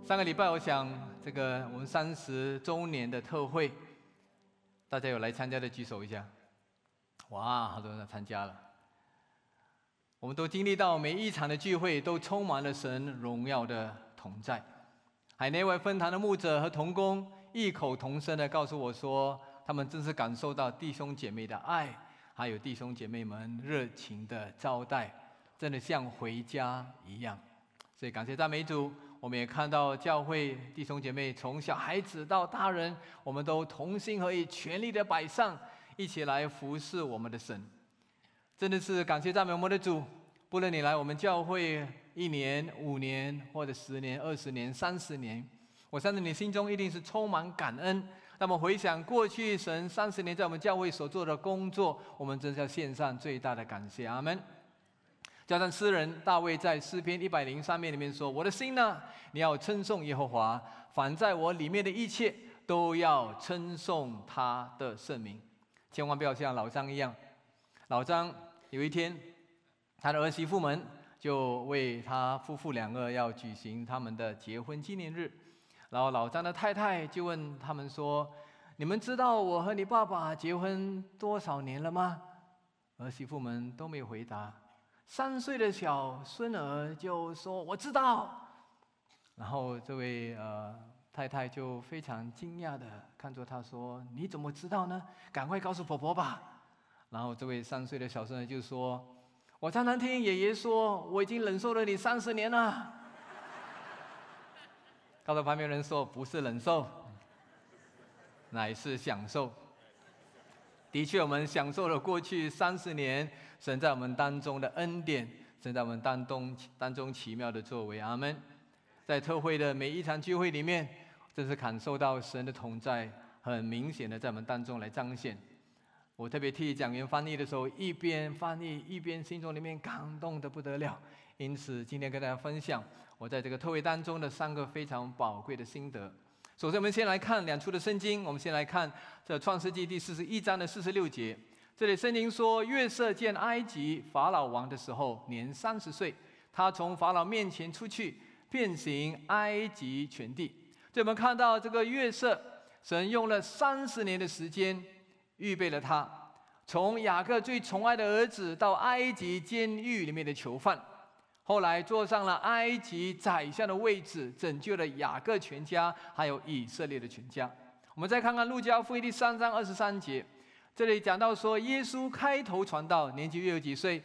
上个礼拜，我想我们30周年的特会，大家有来参加的举手一下。哇，好多人来参加了。我们都经历到每一场的聚会都充满了神荣耀的同在。海内外分堂的牧者和同工异口同声地告诉我说，他们真是感受到弟兄姐妹的爱，还有弟兄姐妹们热情的招待，真的像回家一样。所以感谢赞美主，我们也看到教会弟兄姐妹从小孩子到大人，我们都同心合意，全力的摆上，一起来服侍我们的神。真的是感谢赞美我们的主。不论你来我们教会1年、5年，或者10年、20年、30年，我相信你心中一定是充满感恩。那么回想过去神30年在我们教会所做的工作，我们真是要献上最大的感谢。阿们。加上诗人大卫在诗篇103面里面说：“我的心呢，你要称颂耶和华，凡在我里面的一切都要称颂他的圣名。”千万不要像老张一样。老张有一天，他的儿媳妇们就为他夫妇2个要举行他们的结婚纪念日，然后老张的太太就问他们说：“你们知道我和你爸爸结婚多少年了吗？”儿媳妇们都没有回答。3岁的小孙儿就说：“我知道。”然后这位太太就非常惊讶的看着他说：“你怎么知道呢？赶快告诉婆婆吧。”然后这位3岁的小孙儿就说：“我常常听爷爷说，我已经忍受了你30年了。”告诉旁边人说：“不是忍受，乃是享受。”的确，我们享受了过去30年神在我们当中的恩典，神在我们当中奇妙的作为。阿们。在特会的每一场聚会里面，真是感受到神的同在，很明显的在我们当中来彰显。我特别替讲员翻译的时候，一边翻译一边心中里面感动得不得了。因此今天跟大家分享我在这个特会当中的3个非常宝贵的心得。首先我们先来看2处的圣经，我们先来看这创世纪第41章的46节。这里圣经说，约瑟见埃及法老王的时候年30岁，他从法老面前出去，遍行埃及全地。这我们看到这个约瑟，神用了30年的时间预备了他，从雅各最宠爱的儿子到埃及监狱里面的囚犯，后来坐上了埃及宰相的位置，拯救了雅各全家，还有以色列的全家。我们再看看路加福音第3章23节，这里讲到说，耶稣开头传道，年纪约有几岁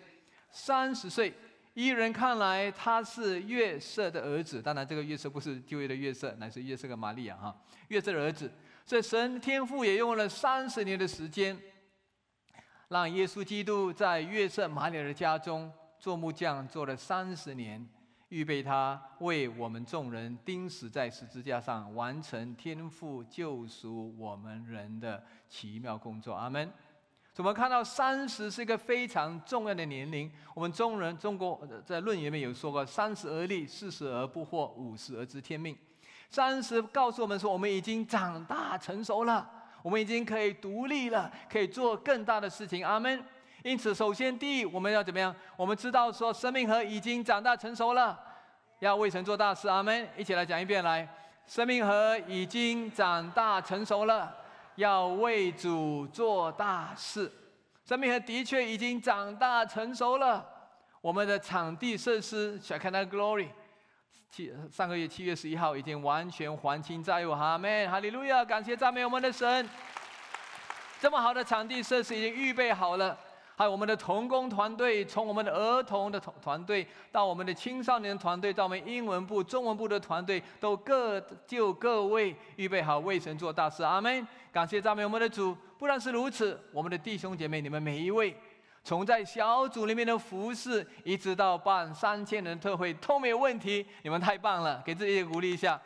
？30岁。一人看来他是约瑟的儿子，当然这个约瑟不是旧约的约瑟，乃是约瑟跟玛利亚哈，约瑟的儿子。所以神天父也用了30年的时间，让耶稣基督在约瑟玛利亚的家中做木匠，做了30年，预备他为我们众人钉死在十字架上，完成天父救赎我们人的奇妙工作。阿们。我们看到30是一个非常重要的年龄。我们中国在论语里面有说过：“30而立，40而不惑，50而知天命。”30告诉我们说，我们已经长大成熟了，我们已经可以独立了，可以做更大的事情。阿们。因此，首先第一，我们要怎么样？我们知道说，生命河已经长大成熟了，要为神做大事。阿们。一起来讲一遍，来，生命河已经长大成熟了，要为主做大事。生命河的确已经长大成熟了。我们的场地设施 Shekinah Glory， 上个月7月11号已经完全还清债务。阿们，哈利路亚，感谢赞美我们的神。这么好的场地设施已经预备好了。还有我们的同工团队，从我们的儿童的团队到我们的青少年团队，到我们英文部、中文部的团队，都各位预备好为神做大事。阿们，感谢赞美我们的主。不但是如此，我们的弟兄姐妹，你们每一位，从在小组里面的服事，一直到办3000人特会都没有问题，你们太棒了，给自己鼓励一下。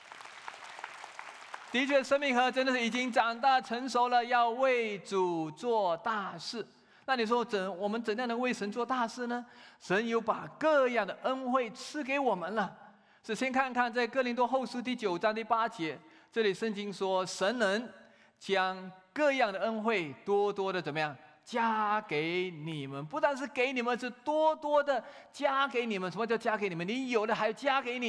的确，生命河真的是已经长大成熟了，要为主做大事。那你说我们怎样能为神做大事呢？神有把各样的恩惠赐给我们了。是先看看在哥林多后书第9章第8节，这里圣经说，神能将各样的恩惠多多的怎么样加给你们，不但是给你们，是多多的加给你们。什么叫加给你们？你有的还加给你，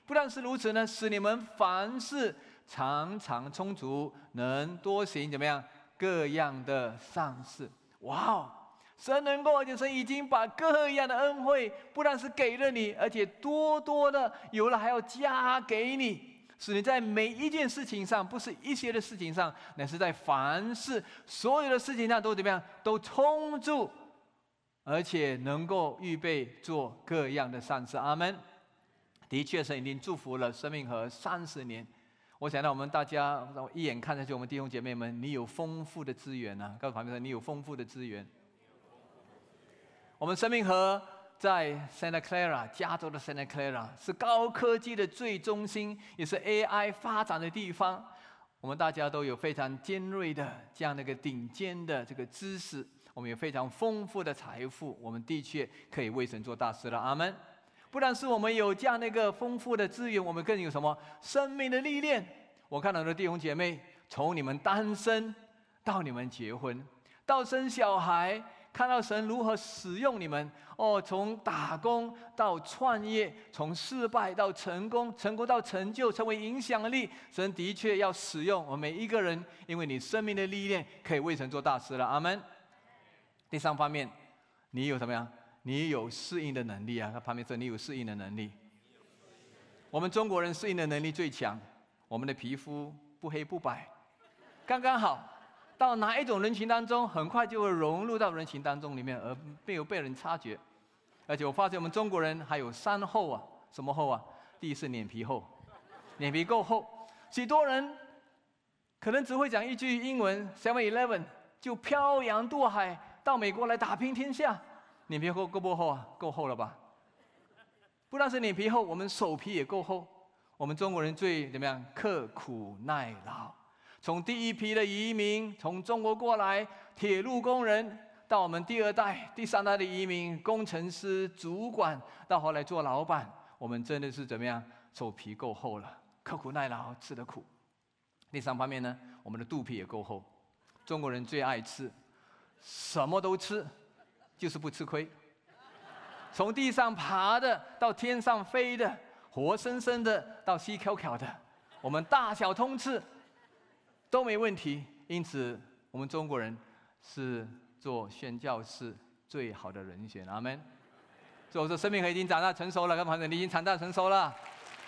不但是如此呢，使你们凡事常常充足，能多行怎么样？各样的善事。哇哦！神能够，而且神已经把各样的恩惠，不但是给了你，而且多多的有了还要加给你，使你在每一件事情上，不是一些的事情上，乃是在凡事所有的事情上都怎么样？都充足，而且能够预备做各样的善事。阿们。的确，神已经祝福了生命河30年。我想让我们大家一眼看下去，我们弟兄姐妹们，你有丰富的资源啊！告诉旁边说，你有丰富的资源。我们生命河在 Santa Clara， 加州的 Santa Clara 是高科技的最中心，也是 AI 发展的地方。我们大家都有非常尖锐的这样的一个顶尖的这个知识，我们有非常丰富的财富，我们的确可以为神做大事了。阿们。不但是我们有这样的一个丰富的资源，我们更有什么？生命的历练。我看到的弟兄姐妹，从你们单身到你们结婚，到生小孩，看到神如何使用你们。从打工到创业，从失败到成功，成功到成就，成为影响力。神的确要使用我们每一个人，因为你生命的历练可以为神做大事了。阿们。第三方面，你有什么呀？你有适应的能力啊！他旁边说你有适应的能力。我们中国人适应的能力最强，我们的皮肤不黑不白，刚刚好，到哪一种人群当中，很快就会融入到人群当中里面，而没有被人察觉。而且我发现我们中国人还有3厚啊，什么厚啊？第一是脸皮厚，脸皮够厚。许多人可能只会讲一句英文 ，7-Eleven 就漂洋渡海到美国来打拼天下。脸皮厚够不厚啊？够厚了吧？不但是脸皮厚，我们手皮也够厚。我们中国人最怎么样？刻苦耐劳。从第一批的移民从中国过来，铁路工人，到我们第2代、第3代的移民，工程师、主管，到后来做老板，我们真的是怎么样？手皮够厚了，刻苦耐劳，吃得苦。第3方面呢，我们的肚皮也够厚。中国人最爱吃，什么都吃。就是不吃亏，从地上爬的到天上飞的，活生生的到细巧巧的，我们大小通吃都没问题。因此，我们中国人是做宣教士最好的人选。阿们。所以我说，生命河已经长大成熟了，各位朋友，你已经长大成熟了。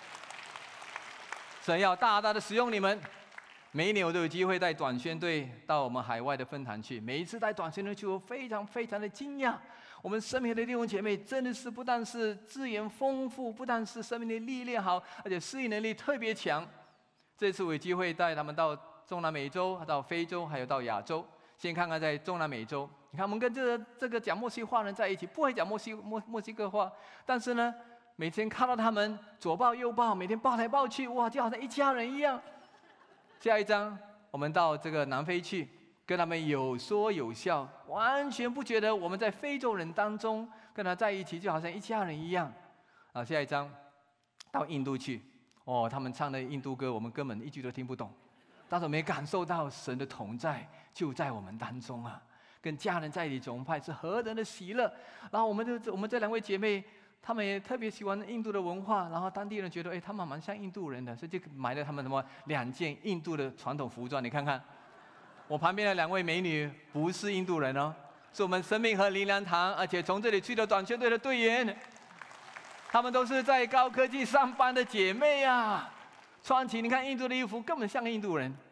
神要大大的使用你们。每一年我都有机会带短宣队到我们海外的分堂去，每一次带短宣队去，我非常非常的惊讶。我们生命的弟兄姐妹真的是不但是资源丰富，不但是生命的历练好，而且适应能力特别强。这次我有机会带他们到中南美洲、到非洲，还有到亚洲。先看看在中南美洲，你看我们跟这个讲墨西话人在一起，不会讲墨西哥话，但是呢，每天看到他们左抱右抱，每天抱来抱去，哇，就好像一家人一样。下一章，我们到这个南非去，跟他们有说有笑，完全不觉得我们在非洲人当中跟他在一起，就好像一家人一样。下一章到印度去，他们唱的印度歌，我们根本一句都听不懂，但是我们也感受到神的同在就在我们当中啊！跟家人在一起崇拜是何等的喜乐。然后我们这2位姐妹，他们也特别喜欢印度的文化，然后当地人觉得，他们蛮像印度人的，所以就买了他们2件印度的传统服装。你看看，我旁边的2位美女不是印度人哦，是我们生命河灵粮堂，而且从这里去的短宣队的队员，他们都是在高科技上班的姐妹啊，穿起你看印度的衣服，根本像个印度人，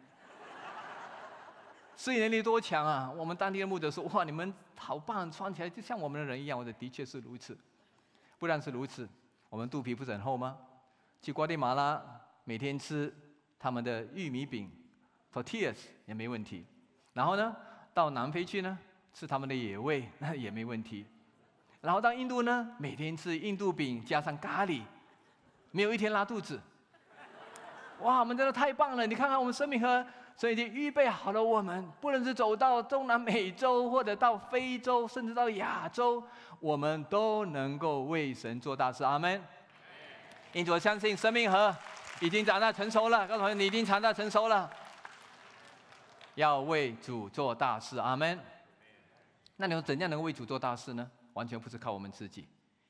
适应能力多强啊！我们当地的牧者说，哇，你们好棒，穿起来就像我们的人一样。我说的确是如此。不但是如此，我们肚皮不是很厚吗？去瓜地马拉每天吃他们的玉米饼 tortillas 也没问题。然后呢，到南非去呢，吃他们的野味那也没问题。然后到印度呢，每天吃印度饼加上咖喱，没有一天拉肚子。哇，我们真的太棒了！你看看我们生命河，神已经预备好了我们，不论是走到中南美洲，或者到非洲，甚至到亚洲，我们都能够为神做大事。阿们。因此我相信生命河已经长大成熟了，告诉朋友你已经长大成熟了，要为主做大事。阿们。那你说怎样能够为主做大事呢？完全不是靠我们自己。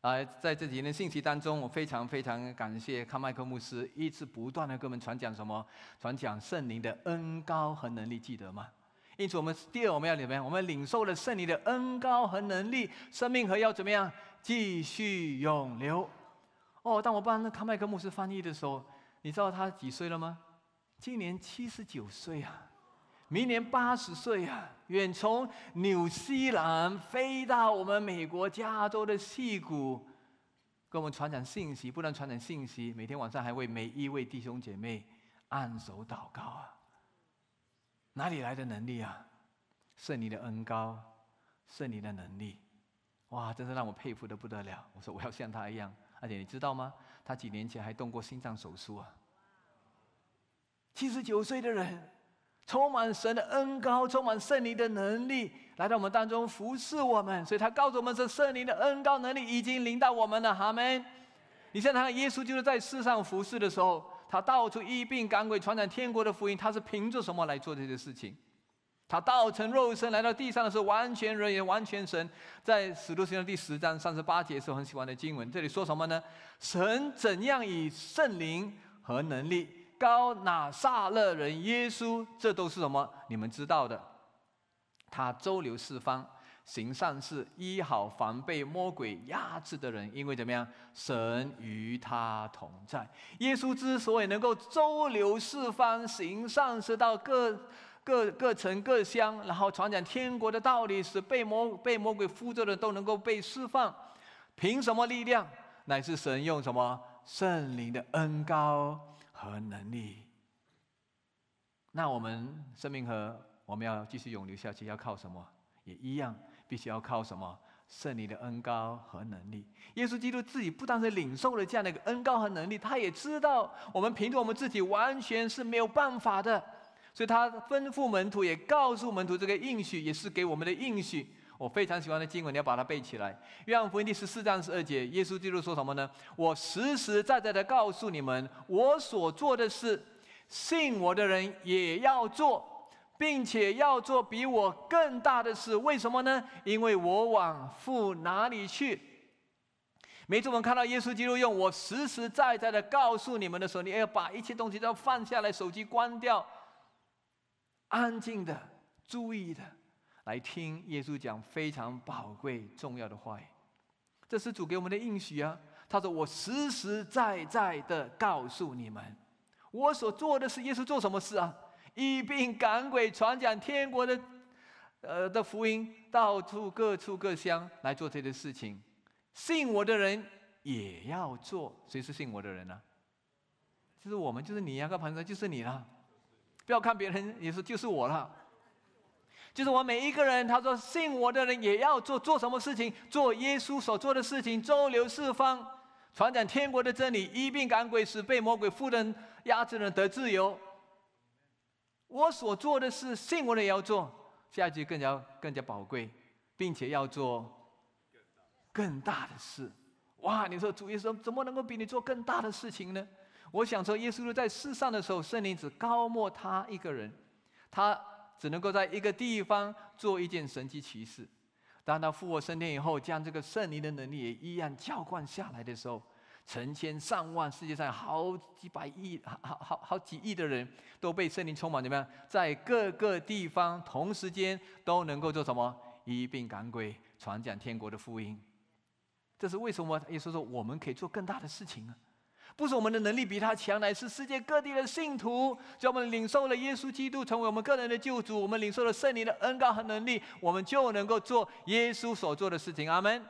在这几年信息当中，我非常非常感谢康麦克牧师一直不断的跟我们传讲什么？传讲圣灵的恩膏和能力，记得吗？因此，第二我们要怎么样？我们领受了圣灵的恩膏和能力，生命和要怎么样？继续永留。当我帮那康麦克牧师翻译的时候，你知道他几岁了吗？今年79岁啊，明年80岁啊，远从纽西兰飞到我们美国加州的矽谷，跟我们传讲信息，不但传讲信息，每天晚上还为每一位弟兄姐妹按手祷告啊！哪里来的能力啊？圣灵的恩膏，圣灵的能力，哇，真是让我佩服得不得了。我说我要像他一样，而且你知道吗？他几年前还动过心脏手术啊。79岁的人，充满神的恩膏，充满圣灵的能力，来到我们当中服侍我们。所以他告诉我们，这圣灵的恩膏能力已经临到我们了。阿们。你想想看，耶稣就是在世上服侍的时候，他到处医病赶鬼，传讲天国的福音，他是凭着什么来做这些事情？他道成肉身来到地上的时候，完全人也完全神。在使徒行传第10章38节是我很喜欢的经文，这里说什么呢？神怎样以圣灵和能力膏拿撒勒人耶稣，这都是什么？你们知道的。他周流四方，行善事，医好凡被魔鬼压制的人，因为怎么样？神与他同在。耶稣之所以能够周流四方，行善事，到各城各乡，然后传讲天国的道理，使被魔鬼附着的都能够被释放，凭什么力量？乃是神用什么？圣灵的恩膏和能力。那我们生命和我们要继续永留下去，要靠什么？也一样，必须要靠什么？圣灵的恩膏和能力。耶稣基督自己不但是领受了这样的一个恩膏和能力，他也知道我们凭着我们自己完全是没有办法的，所以他吩咐门徒，也告诉门徒这个应许，也是给我们的应许。我非常喜欢的经文，你要把它背起来。约翰福音第14章12节，耶稣基督说什么呢？我实实在在的告诉你们，我所做的事，信我的人也要做，并且要做比我更大的事。为什么呢？因为我往父哪里去。每次我们看到耶稣基督用我实实在在的告诉你们的时候，你要把一切东西都要放下来，手机关掉，安静的、注意的来听耶稣讲非常宝贵重要的话语。这是主给我们的应许啊！他说：“我实实在在的告诉你们，我所做的事。”耶稣做什么事啊？医病赶鬼，传讲天国的福音，到处各处各乡来做这些事情。信我的人也要做。谁是信我的人呢？就是我们，就是你呀，跟旁边就是你了。不要看别人，也是就是我了。就是我每一个人，他说信我的人也要做什么事情？做耶稣所做的事情，周流四方，传讲天国的真理，医病赶鬼，使被魔鬼附人压制人得自由。我所做的事，信我的也要做。下一句更加宝贵，并且要做更大的事。哇！你说主耶稣怎么能够比你做更大的事情呢？我想说，耶稣在世上的时候，圣灵只膏抹他一个人，他只能够在一个地方做一件神迹奇事。当他复活升天以后，将这个圣灵的能力也一样浇灌下来的时候，成千上万，世界上好几百亿、好几亿的人都被圣灵充满，怎么样？在各个地方同时间都能够做什么？医病赶鬼，传讲天国的福音。这是为什么耶稣说我们可以做更大的事情呢？不是我们的能力比他强，乃是世界各地的信徒，只要我们领受了耶稣基督成为我们个人的救主，我们领受了圣灵的恩膏和能力，我们就能够做耶稣所做的事情。阿们。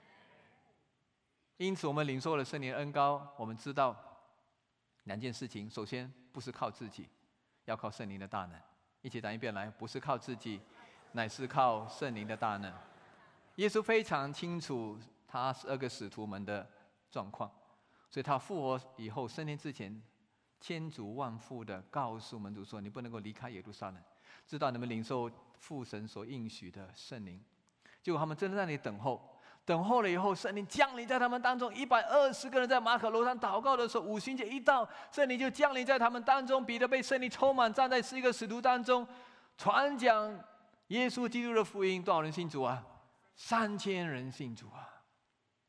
因此我们领受了圣灵的恩膏，我们知道两件事情。首先，不是靠自己，要靠圣灵的大能。一起讲一遍来，不是靠自己，乃是靠圣灵的大能。耶稣非常清楚他12个使徒们的状况，所以他复活以后升天之前，千祖万父的告诉门徒说：“你不能够离开耶路撒冷，直到你们领受父神所应许的圣灵。”结果他们真的在那里等候了以后，圣灵降临在他们当中。120个人在马可楼上祷告的时候，五旬节一到，圣灵就降临在他们当中。彼得被圣灵充满，站在11个使徒当中，传讲耶稣基督的福音。多少人信主啊？3000人信主啊！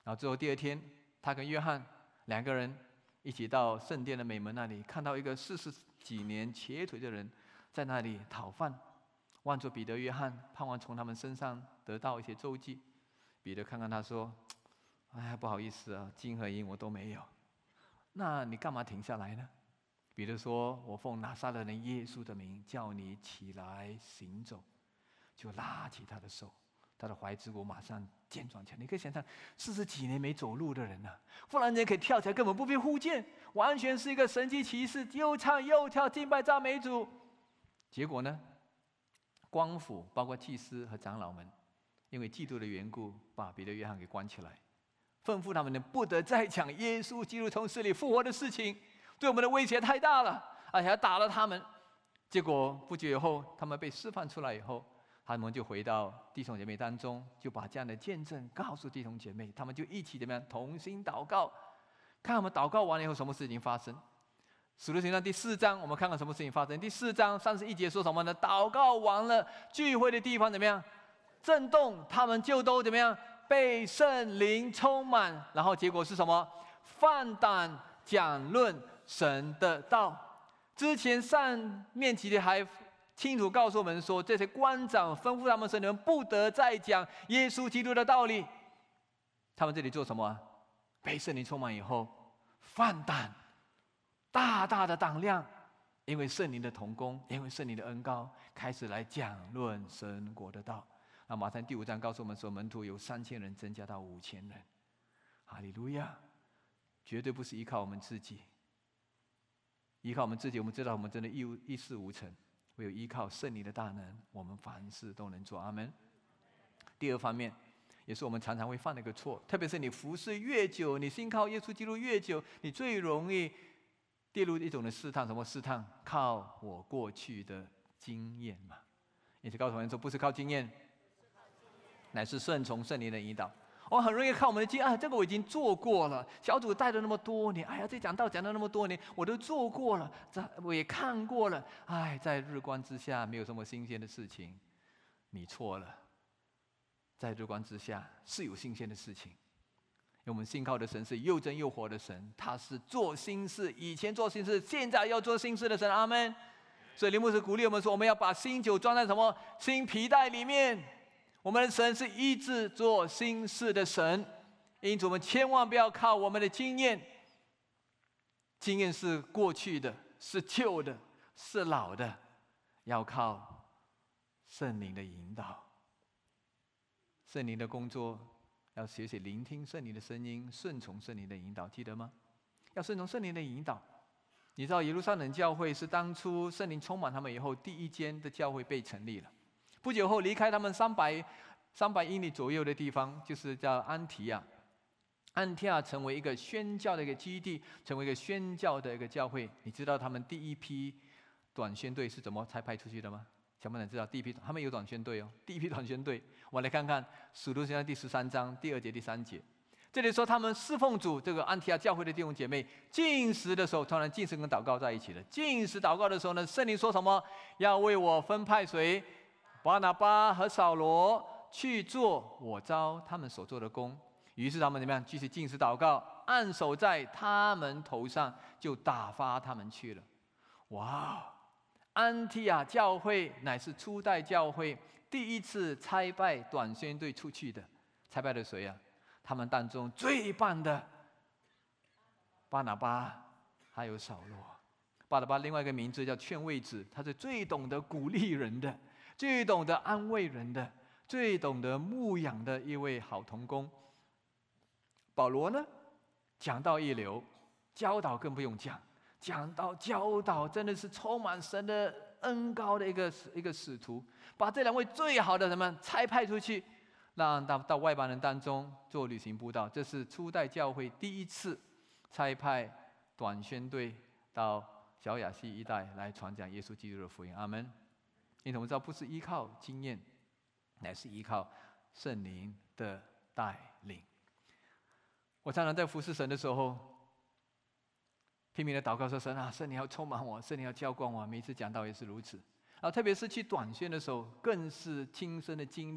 然后最后第二天，他跟约翰两个人一起到圣殿的美门那里，看到一个40几年瘸腿的人在那里讨饭，望着彼得、约翰，盼望从他们身上得到一些周济。彼得看看他说：“哎，不好意思啊，金和银我都没有。那你干嘛停下来呢？”彼得说：“我奉拿撒勒人耶稣的名，叫你起来行走。”就拉起他的手，他的踝之骨马上健壮起来。你可以想象，40几年没走路的人呢，忽然间可以跳起来，根本不必护剑，完全是一个神迹奇事，又唱又跳，敬拜赞美主。结果呢，官府包括祭司和长老们，因为嫉妒的缘故，把彼得、约翰给关起来，吩咐他们呢不得再讲耶稣基督从死里复活的事情，对我们的威胁太大了，而且还打了他们。结果不久以后，他们被释放出来以后，他们就回到弟兄姐妹当中，就把这样的见证告诉弟兄姐妹，他们就一起怎么样同心祷告。看我们祷告完了以后，什么事情发生？使徒行传第4章，我们看看什么事情发生。第4章31节说什么呢？祷告完了，聚会的地方怎么样？震动，他们就都怎么样？被圣灵充满。然后结果是什么？放胆讲论神的道。之前上面几节还清楚告诉我们说，这些官长吩咐他们说，你们不得再讲耶稣基督的道理。他们这里做什么？被圣灵充满以后，放胆，大大的胆量，因为圣灵的同工，因为圣灵的恩膏，开始来讲论神国的道。那马太第5章告诉我们说，门徒由3000人增加到5000人。哈利路亚！绝对不是依靠我们自己，依靠我们自己，我们知道我们真的一事无成。唯有依靠圣灵的大能，我们凡事都能做。阿们。第二方面，也是我们常常会犯的一个错，特别是你服侍越久，你信靠耶稣基督越久，你最容易跌入一种的试探。什么试探？靠我过去的经验嘛。也是告诉我们说，不是靠经验，乃是顺从圣灵的引导。我很容易靠我们的经验，这个我已经做过了，小组带了那么多年，哎呀，这讲道讲了那么多年，我都做过了，我也看过了，哎，在日光之下没有什么新鲜的事情。你错了，在日光之下是有新鲜的事情，因为我们信靠的神是又真又活的神，他是做新事，以前做新事，现在要做新事的神。阿们。所以林牧师鼓励我们说，我们要把新酒装在什么？新皮带里面。我们的神是一直做新事的神，因此我们千万不要靠我们的经验。经验是过去的，是旧的，是老的，要靠圣灵的引导。圣灵的工作要学习聆听圣灵的声音，顺从圣灵的引导，记得吗？要顺从圣灵的引导。你知道耶路撒冷教会是当初圣灵充满他们以后第一间的教会被成立了。不久后离开他们300英里左右的地方，就是叫安提亚。安提亚成为一个宣教的一个基地，成为一个宣教的一个教会。你知道他们第一批短宣队是怎么才派出去的吗？想不想知道？第一批他们有短宣队哦，第一批短宣队，我来看看《使徒行传》第13章第2节、第3节。这里说他们侍奉主，这个安提亚教会的弟兄姐妹禁食的时候，当然禁食跟祷告在一起的。禁食祷告的时候呢，圣灵说什么？要为我分派谁？巴拿巴和扫罗去做我召他们所做的工。于是他们怎么样？继续禁食祷告，按手在他们头上，就打发他们去了。哇！安提亚教会乃是初代教会第一次差派短宣队出去的。差派的谁啊？他们当中最棒的巴拿巴还有扫罗。巴拿巴另外一个名字叫劝慰子，他是最懂得鼓励人的，最懂得安慰人的，最懂得牧养的一位好同工。保罗呢，讲道一流，教导更不用讲，讲道教导真的是充满神的恩膏的一个使徒，把这2位最好的人们差派出去，让到外邦人当中做旅行布道。这是初代教会第一次差派短宣队到小亚细一带来传讲耶稣基督的福音。阿们。因此我们知道，不是依靠经验，乃是依靠圣灵的带领。我常常在服侍神的时候，拼命的祷告说：“神啊，圣灵要充满我，圣灵要浇灌我。”每一次讲道也是如此。然后特别是去短宣的时候，更是亲身的经历，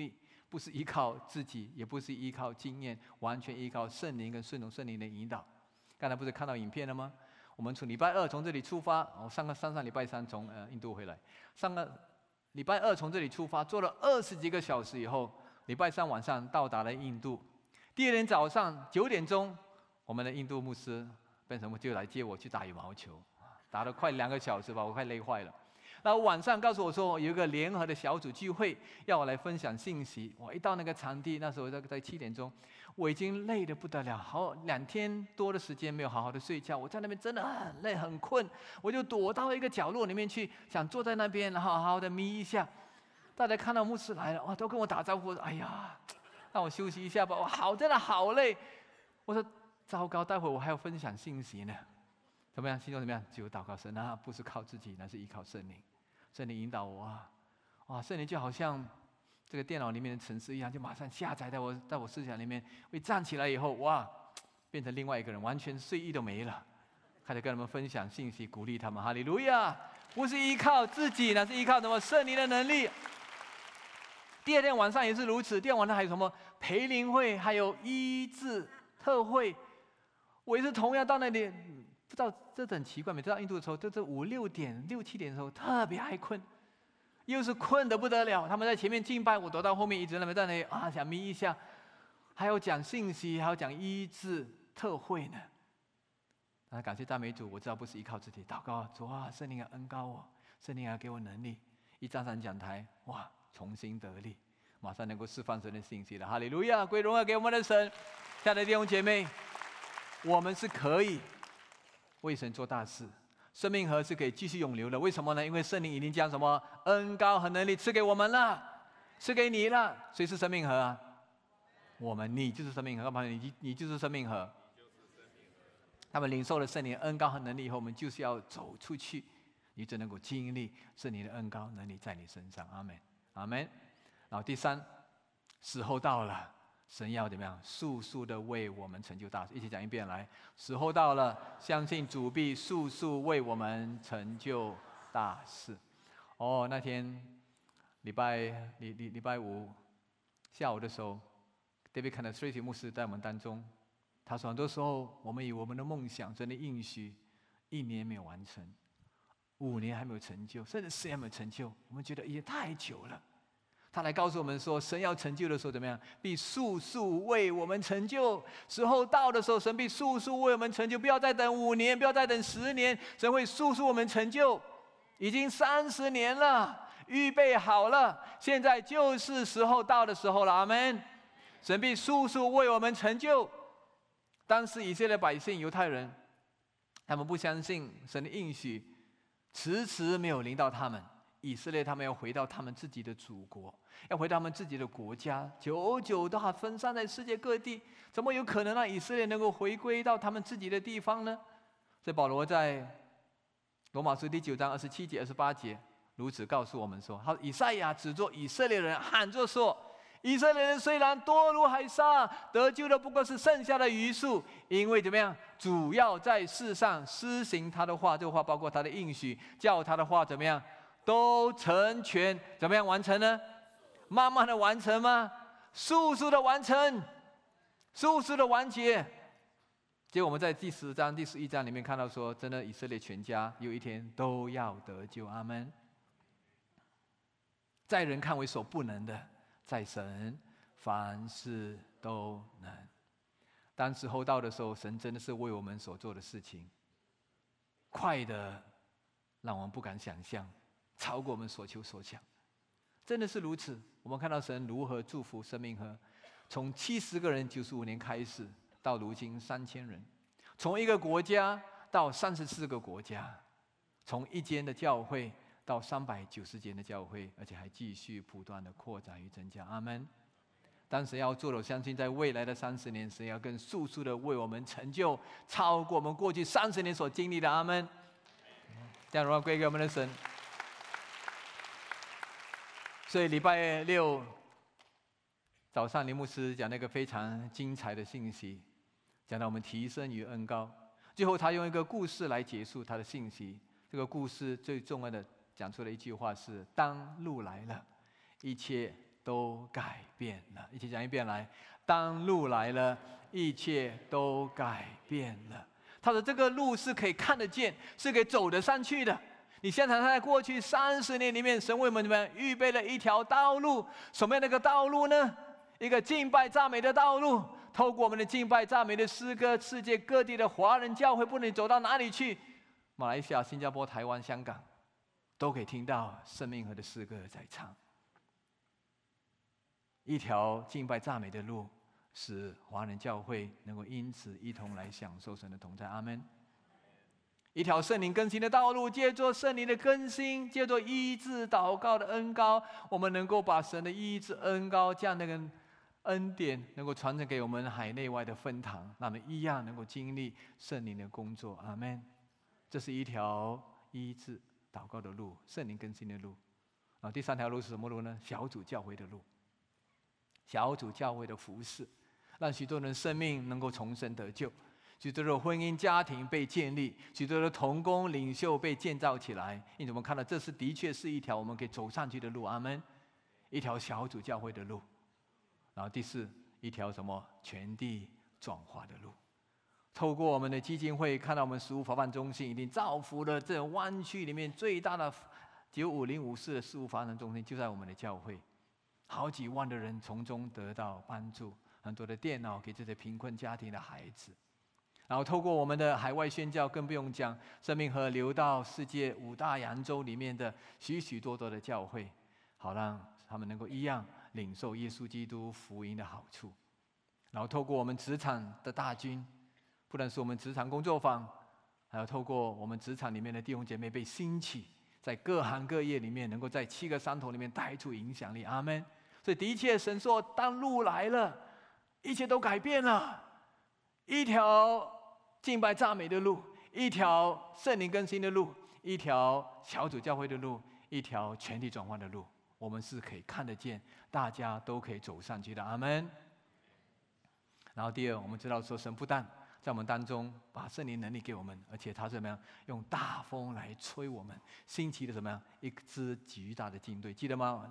不是依靠自己，也不是依靠经验，完全依靠圣灵跟顺从圣灵的引导。刚才不是看到影片了吗？我们从礼拜二从这里出发，上礼拜三从印度回来，上个礼拜二从这里出发，坐了20几个小时以后，礼拜三晚上到达了印度。第二天早上9点钟，我们的印度牧师Ben神父就来接我去打羽毛球，打了快2个小时吧，我快累坏了。然后晚上告诉我说有一个联合的小组聚会，要我来分享信息。我一到那个场地，那时候在7点钟，我已经累得不得了，好2天多的时间没有好好的睡觉，我在那边真的很累很困，我就躲到一个角落里面去，想坐在那边，然后好好的眯一下。大家看到牧师来了，哇，都跟我打招呼，哎呀，让我休息一下吧，我真的好累。我说糟糕，待会我还要分享信息呢。怎么样？心中怎么样？只有祷告神啊，不是靠自己，那是依靠圣灵。圣灵引导我啊，哇！圣灵就好像这个电脑里面的程式一样，就马上下载在我思想里面。我一站起来以后，哇，变成另外一个人，完全睡意都没了。开始跟他们分享信息，鼓励他们。哈利路亚！不是依靠自己，那是依靠什么？圣灵的能力。第二天晚上也是如此。第二天晚上还有什么培灵会，还有医治特会。我也是同样到那里。不知道这很奇怪，每次到印度的时候，就是5、6点、6、7点的时候特别爱困，又是困得不得了。他们在前面敬拜，我躲到后面一直在那里啊，想眯一下，还要讲信息，还要讲医治特会呢。啊，感谢赞美主，我知道不是依靠自己，祷告主啊，圣灵要恩膏我，圣灵要给我能力，一站上讲台，哇，重新得力，马上能够释放神的信息了。哈利路亚，归荣耀给我们的神。亲爱的弟兄姐妹，我们是可以为神做大事，生命河是可以继续永流的。为什么呢？因为圣灵已经将什么恩膏和能力赐给我们了，赐给你了。谁是生命河啊？我们，你就是生命河。朋友，你就是生命河。他们领受了圣灵恩膏和能力以后，我们就是要走出去，你只能够经历圣灵的恩膏能力在你身上。阿们，阿们。然后第三，时候到了。神要怎么样？速速的为我们成就大事。一起讲一遍来。时候到了，相信主必速速为我们成就大事。哦，那天礼拜五下午的时候 ，David Canestretti 牧师在我们当中，他说很多时候我们以我们的梦想、真的应许，1年没有完成，5年还没有成就，甚至10年还没有成就，我们觉得也太久了。他来告诉我们说，神要成就的时候怎么样？必速速为我们成就。时候到的时候，神必速速为我们成就。不要再等5年，不要再等10年，神会速速我们成就。已经30年了，预备好了，现在就是时候到的时候了。阿们。神必速速为我们成就。当时以色列百姓、犹太人，他们不相信神的应许，迟迟没有临到他们。以色列他们要回到他们自己的祖国，要回到他们自己的国家，久久都还分散在世界各地，怎么有可能让以色列能够回归到他们自己的地方呢？所以保罗在罗马书第9章27节、28节如此告诉我们说：以赛亚指着以色列人喊着说，以色列人虽然多如海沙，得救的不过是剩下的余数，因为怎么样？主要在世上施行他的话，这个话包括他的应许，叫他的话怎么样？都成全。怎么样完成呢？慢慢的完成吗？速速的完成，速速的完结。结果我们在第10章、第11章里面看到说，真的以色列全家有一天都要得救。阿们。在人看为所不能的，在神凡事都能。当时候到的时候，神真的是为我们所做的事情，快的让我们不敢想象，超过我们所求所想，真的是如此。我们看到神如何祝福生命河，从70个人95年开始，到如今3000人，从一个国家到34个国家，从1间的教会到390间的教会，而且还继续不断的扩展与增加。阿们。当神要做的，我相信在未来的30年，神要更速速的为我们成就，超过我们过去30年所经历的。阿们。将荣耀归给我们的神。所以礼拜6早上林牧师讲那个非常精彩的信息，讲到我们提升与恩膏。最后他用一个故事来结束他的信息。这个故事最重要的讲出了一句话是：当路来了，一切都改变了。一起讲一遍来，当路来了，一切都改变了。他说这个路是可以看得见，是可以走得上去的。你想想，在过去30年里面，神为我们怎么样预备了一条道路？什么样的一个道路呢？一个敬拜赞美的道路。透过我们的敬拜赞美的诗歌，世界各地的华人教会，不论你走到哪里去，马来西亚、新加坡、台湾、香港，都可以听到生命河的诗歌在唱。一条敬拜赞美的路，使华人教会能够因此一同来享受神的同在。阿们。一条圣灵更新的道路，借着圣灵的更新，借着医治祷告的恩膏，我们能够把神的医治恩膏这样的恩典能够传承给我们海内外的分堂，那么一样能够经历圣灵的工作。阿们。这是一条医治祷告的路，圣灵更新的路。然后第3条路是什么路呢？小组教会的路。小组教会的服事，让许多人生命能够重生得救，许多的婚姻家庭被建立，许多的同工领袖被建造起来。因此我们看到这是的确是一条我们可以走上去的路。阿们。一条小组教会的路。然后第4，一条什么？全地转化的路。透过我们的基金会，看到我们食物法办中心已经造福了这湾区里面最大的95054的事务发展中心，就在我们的教会。好几万的人从中得到帮助，很多的电脑给这些贫困家庭的孩子。然后透过我们的海外宣教，更不用讲，生命河流到世界5大洋洲里面的许许多多的教会，好让他们能够一样领受耶稣基督福音的好处。然后透过我们职场的大军，不论是我们职场工作坊，还有透过我们职场里面的弟兄姐妹被兴起，在各行各业里面，能够在7个山头里面带出影响力。阿们。所以的确，神说，当路来了，一切都改变了。一条敬拜赞美的路，一条圣灵更新的路，一条小组教会的路，一条全体转换的路，我们是可以看得见，大家都可以走上去的。阿们。然后第2，我们知道说，神不但在我们当中把圣灵能力给我们，而且他怎么样用大风来吹我们，兴起的怎么样一支巨大的军队，记得吗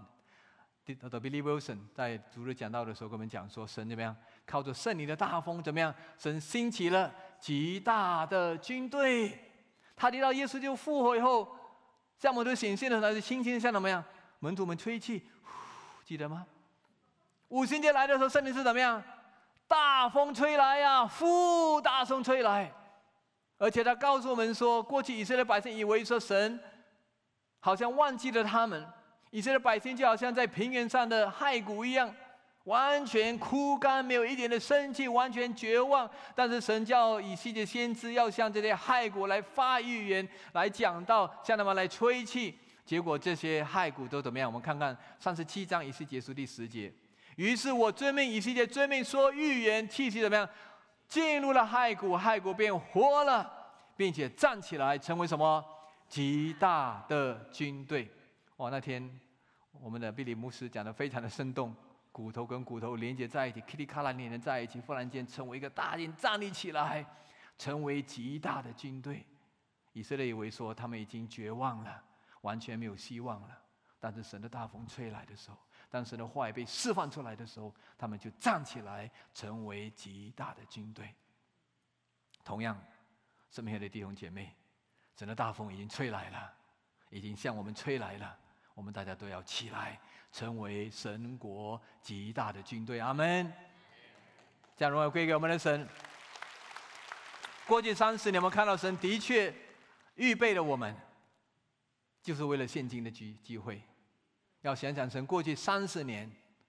？Billy Wilson 在主日讲道的时候跟我们讲说，神怎么样靠着圣灵的大风怎么样，神兴起了极大的军队。他提到耶稣就复活以后，向我们都显现了，他是轻轻像怎么样？门徒们吹气，记得吗？五旬节来的时候，圣灵是怎么样？大风吹来呀，大风吹来。而且他告诉我们说，过去以色列百姓以为说神好像忘记了他们。以色列百姓就好像在平原上的骸骨一样，完全枯干，没有一点的生气，完全绝望。但是神叫以西结先知要向这些骸骨来发预言，来讲道，向他们来吹气。结果这些骸骨都怎么样？我们看看37章以西结书第10节。于是我遵命以西结遵命说预言，气息怎么样？进入了骸骨，骸骨便活了，并且站起来，成为什么？极大的军队。哇，那天我们的毕里牧师讲得非常的生动，骨头跟骨头连接在一起，噼里咔啦连在一起，忽然间成为一个大军站立起来，成为极大的军队。以色列以为说他们已经绝望了，完全没有希望了。但是神的大风吹来的时候，当神的话语被释放出来的时候，他们就站起来，成为极大的军队。同样，身边的弟兄姐妹，神的大风已经吹来了，已经向我们吹来了。我们大家都要起来，成为神国极大的军队。阿们。将荣耀归给我们的神。过去30年，我们看到神的确预备了我们，就是为了现今的机会。要想想神过去30年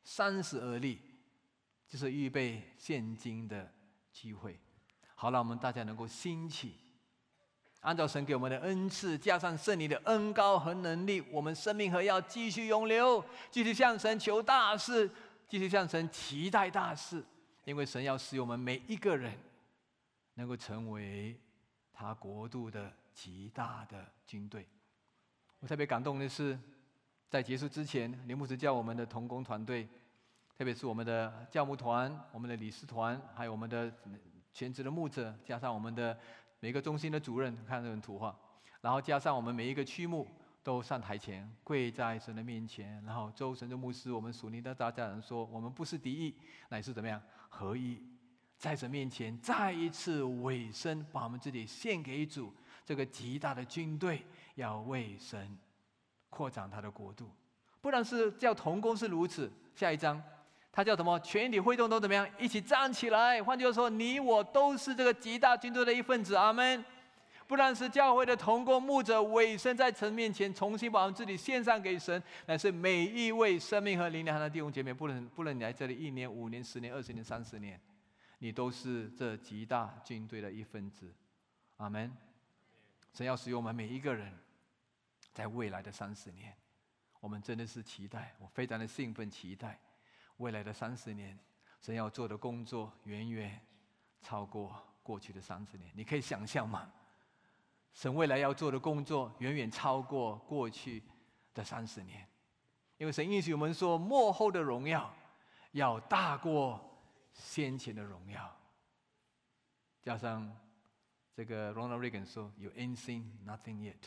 30而立，就是预备现今的机会，好让我们大家能够兴起。按照神给我们的恩赐，加上圣灵的恩膏和能力，我们生命河要继续永留，继续向神求大事，继续向神期待大事。因为神要使我们每一个人能够成为他国度的极大的军队。我特别感动的是，在结束之前，林牧师叫我们的同工团队，特别是我们的教牧团、我们的理事团，还有我们的全职的牧者，加上我们的每个中心的主任，看这种图画，然后加上我们每一个区牧， 都上台前跪在神的面前，然后周神的牧师，我们属灵的大家人说，我们不是敌意，乃是怎么样合一，在神面前再一次委身，把我们自己献给主。这个极大的军队要为神扩展他的国度，不然是叫同工是如此。下一章，他叫什么？全体会众都怎么样？一起站起来。换句话说，你我都是这个极大军队的一份子。阿们。不然是教会的同工牧者委身在神面前，重新把我们自己献上给神，乃是每一位生命和灵粮的弟兄姐妹，不论你来这里1年、5年、10年、20年、30年，你都是这极大军队的一份子。阿们。神要使用我们每一个人，在未来的30年，我们真的是期待，我非常的兴奋，期待未来的30年，神要做的工作远远超过过去的30年。你可以想象吗？神未来要做的工作远远超过过去的30年，因为神应许我们说，末后的荣耀要大过先前的荣耀。加上这个 Ronald Reagan 说 "You ain't seen nothing yet"，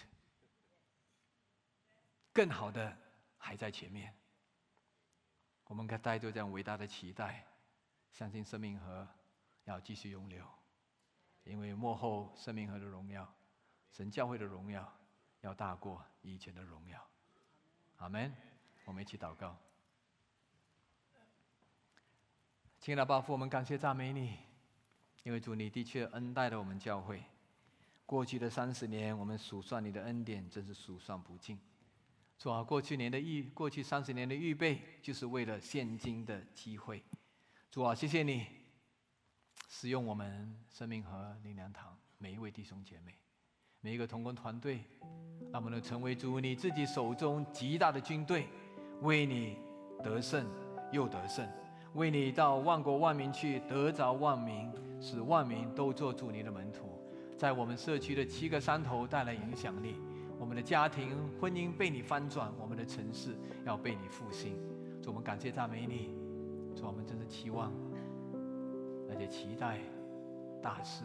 更好的还在前面。我们可以带着这样伟大的期待，相信生命河要继续永留，因为末后生命河的荣耀，神教会的荣耀要大过以前的荣耀。阿们。我们一起祷告。亲爱的爸父，我们感谢赞美你，因为主你的确恩待了我们教会。过去的30年，我们数算你的恩典，真是数算不尽。主啊，过去30年的预备，就是为了现今的机会。主啊，谢谢你使用我们生命和灵粮堂每一位弟兄姐妹，每一个同工团队，让我们能成为主你自己手中极大的军队，为你得胜又得胜，为你到万国万民去得着万民，使万民都做主你的门徒，在我们社区的7个山头带来影响力。我们的家庭、婚姻被你翻转，我们的城市要被你复兴。主，我们感谢赞美你。主，我们真是期望，而且期待大事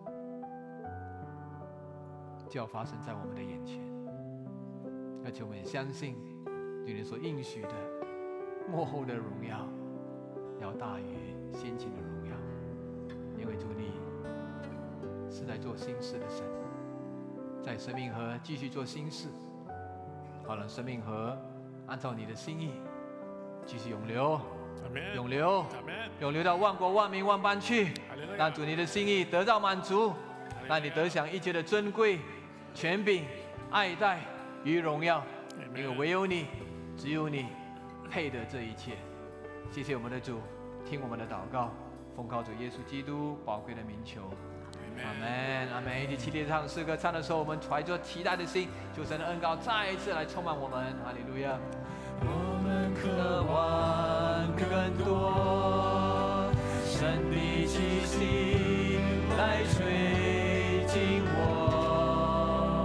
就要发生在我们的眼前，而且我们也相信，对你所应许的末后的荣耀要大于先前的荣耀，因为主你是在做新事的神。在生命河继续做新事，好让生命河按照你的心意继续永留，永留，永留到万国万民万邦去，让主你的心意得到满足，让你得享一切的尊贵、权柄、爱戴与荣耀，因为唯有你，只有你配得这一切。谢谢我们的主，听我们的祷告，奉靠主耶稣基督宝贵的名求。阿们，阿们！一起起立唱诗歌，唱的时候，我们怀着期待的心，求神的恩膏再一次来充满我们。哈利路亚！我们渴望更多神的气息来吹进我，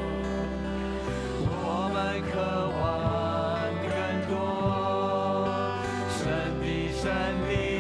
我们渴望更多神的圣灵。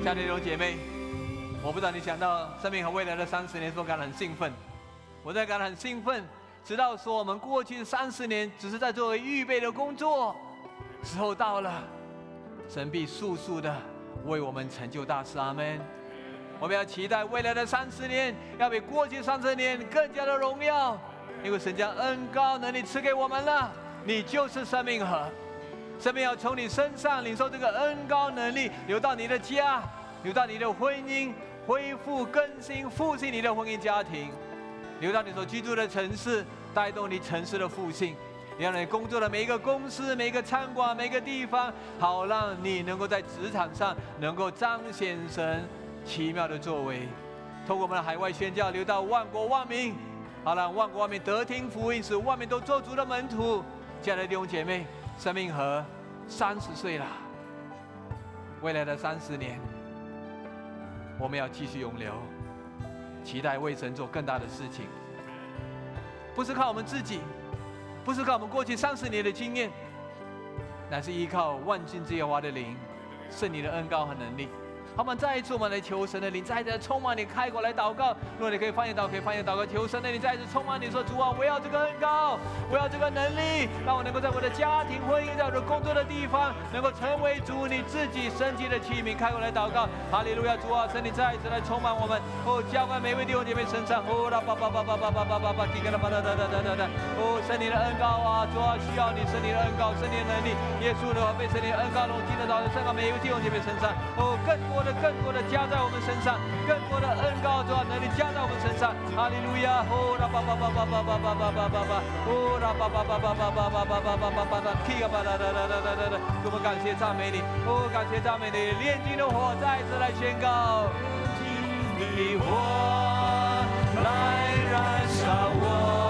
亲爱的弟兄姐妹，我不知道你想到生命和未来的30年，是否感到很兴奋？我在感到很兴奋，直到说我们过去的30年只是在做预备的工作，时候到了，神必速速的为我们成就大事。阿们。我们要期待未来的30年，要比过去30年更加的荣耀，因为神将恩膏能力赐给我们了。你就是生命河，生命要从你身上领受这个恩膏能力，流到你的家，流到你的婚姻，恢复更新复兴你的婚姻家庭，流到你所居住的城市，带动你城市的复兴，让你工作的每一个公司、每一个餐馆、每一个地方，好让你能够在职场上能够彰显神奇妙的作为，透过我们的海外宣教流到万国万民，好让万国万民得听福音，使万民都做主的门徒。亲爱的弟兄姐妹，生命河30岁了，未来的30年，我们要继续永留，期待为神做更大的事情。不是靠我们自己，不是靠我们过去30年的经验，乃是依靠万军之耶和华的灵，圣灵的恩膏和能力。好，我们再一次我们来求神的灵再一次充满你，开口来祷告。如果你可以翻译祷告，求神的灵再一次充满你，说主啊，我要这个恩膏，我要这个能力，让我能够在我的家庭、婚姻，在我的工作的地方，能够成为主你自己神级的器皿。开口来祷告，哈利路亚！主啊，神你再一次来充满我们，浇灌每位弟兄姐妹身上，神你的恩膏啊，主啊，需要你神你的恩膏，神你的能力，耶稣的话被神你的恩膏，今天早上升到每一位弟兄姐妹身上，更多的加在我们身上，更多的恩膏主啊能力加在我们身上，哈利路亚！我们感谢赞美你，感谢赞美你，炼金的火再次来宣告，你火来燃烧我。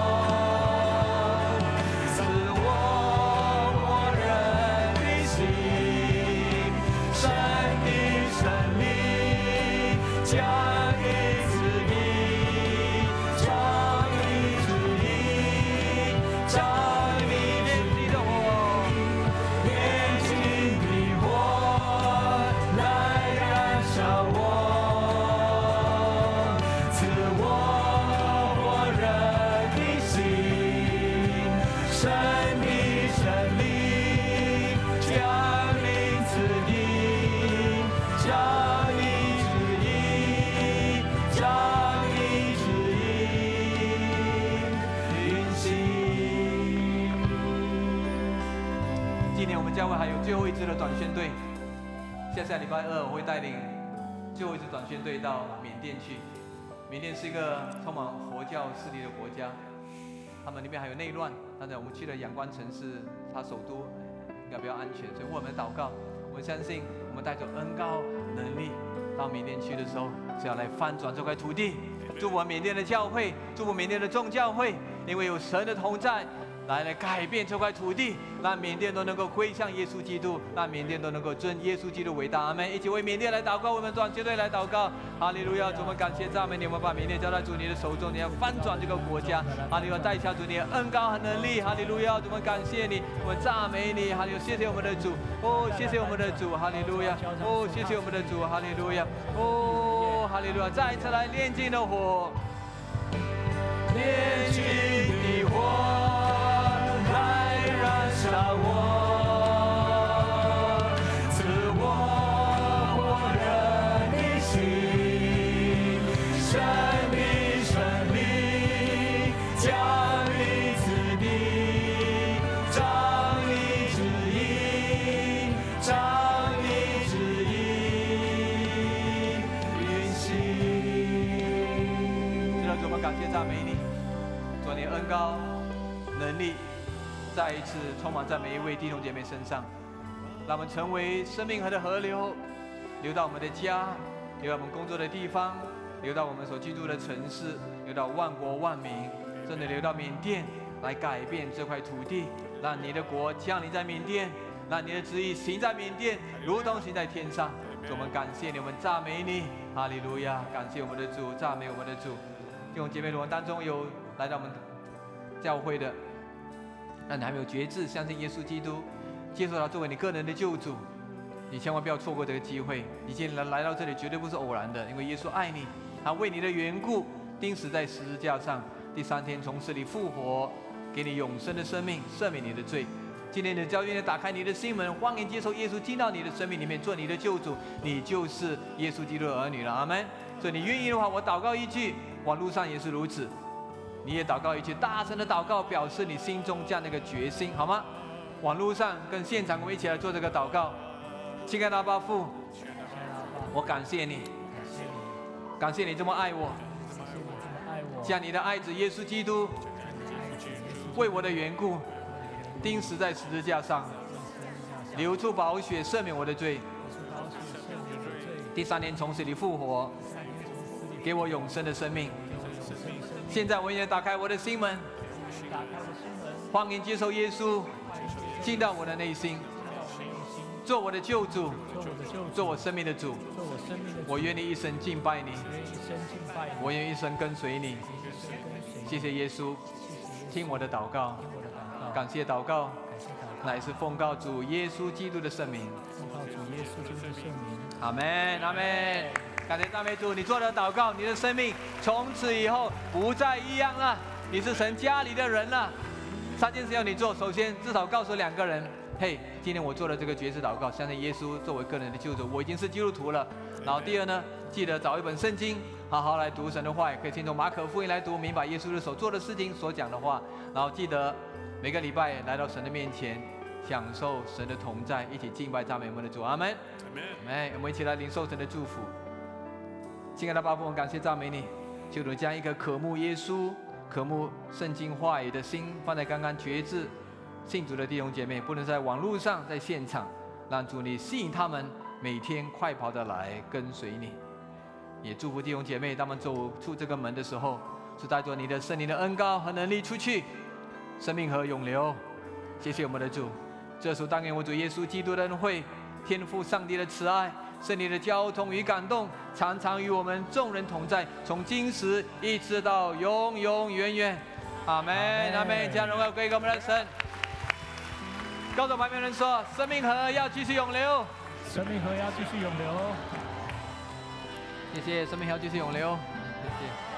教会还有最后一支的短宣队，下礼拜2我会带领最后一支短宣队到缅甸去。缅甸是一个充满佛教势力的国家，他们里面还有内乱。但是我们去了仰光城市，它首都应该比较安全，所以我们祷告，我相信我们带着恩膏能力到缅甸去的时候，是要来翻转这块土地，祝福缅甸的教会，祝福缅甸的众教会，因为有神的同在。来改变这块土地，让缅甸都能够归向耶稣基督，让缅甸都能够尊耶稣基督为大。阿们！一起为缅甸来祷告，我们短宣队来祷告。哈利路亚！主，我们感谢赞美你，我们把缅甸交在主你的手中，你要翻转这个国家。哈利路亚！带下主你的恩膏和能力。哈利路亚！主，我们感谢你，我们赞美你。哈利路亚！谢谢我们的主，谢谢我们的主。哈利路亚！谢谢我们的主。哈利路亚！哈利路亚！再一次来炼金的火，炼金的火。燃烧我，赐我火热的心，神的生命降临此地，彰你旨意，彰你旨意运行。是的，主，我们感谢赞美你，主你恩膏能力。再一次充满在每一位弟兄姐妹身上，让我们成为生命河的河流，流到我们的家，流到我们工作的地方，流到我们所居住的城市，流到万国万民，真的流到缅甸，来改变这块土地，让你的国降临在缅甸，让你的旨意行在缅甸，如同行在天上。我们感谢你，我们赞美你，哈利路亚！感谢我们的主，赞美我们的主。弟兄姐妹，我们当中有来到我们教会的。那你还没有决志相信耶稣基督，接受他作为你个人的救主， 你千万不要错过这个机会。你今天来到这里绝对不是偶然的，因为耶稣爱你，他为你的缘故钉死在十字架上，第3天从死里复活，给你永生的生命，赦免你的罪。今天的教愿打开你的心门，欢迎接受耶稣进到你的生命里面，做你的救主，你就是耶稣基督的儿女了。阿们。所以你愿意的话，我祷告一句，网络上也是如此，你也祷告一句，大声的祷告，表示你心中这样的一个决心，好吗？网络上跟现场，我们一起来做这个祷告。亲爱的阿爸父，我感谢你，感谢你这么爱我，将你的爱子耶稣基督为我的缘故钉死在十字架上，流出宝血赦免我的罪，第3天从死里复活，给我永生的生命。现在我也打开我的心门，欢迎接受耶稣进到我的内心，做我的救主，做我生命的主。我愿意一生敬拜你，我愿意一生跟随你。谢谢耶稣，听我的祷告，感谢祷告，乃是奉告主耶稣基督的圣名。阿门，阿门。感谢赞美主，你做的祷告，你的生命从此以后不再一样了，你是神家里的人了。3件事要你做，首先至少告诉2个人，嘿，今天我做了这个决志祷告，相信耶稣作为个人的救主，我已经是基督徒了。然后第2呢，记得找一本圣经，好好来读神的话，也可以先从马可福音来读，明白耶稣的所做的事情、所讲的话。然后记得每个礼拜来到神的面前，享受神的同在，一起敬拜赞美我们的主。阿门，阿门。我们一起来领受神的祝福。亲爱的爸父，我们感谢赞美你，求主将一个渴慕耶稣、渴慕圣经话语的心放在刚刚决志信主的弟兄姐妹，不能在网络上，在现场，让主你吸引他们每天快跑的来跟随你。也祝福弟兄姐妹，他们走出这个门的时候，是带着你的圣灵的恩膏和能力出去，生命河永流。谢谢我们的主，这时候当愿我主耶稣基督的恩惠、天父上帝的慈爱、圣灵的交通与感动，常常与我们众人同在，从今时一直到永永远远。阿门，阿门。将荣耀归给我们的神。告诉旁边人说：生命河要继续永流， 生命河要继续永流。 谢谢，生命河要继续永流。谢谢。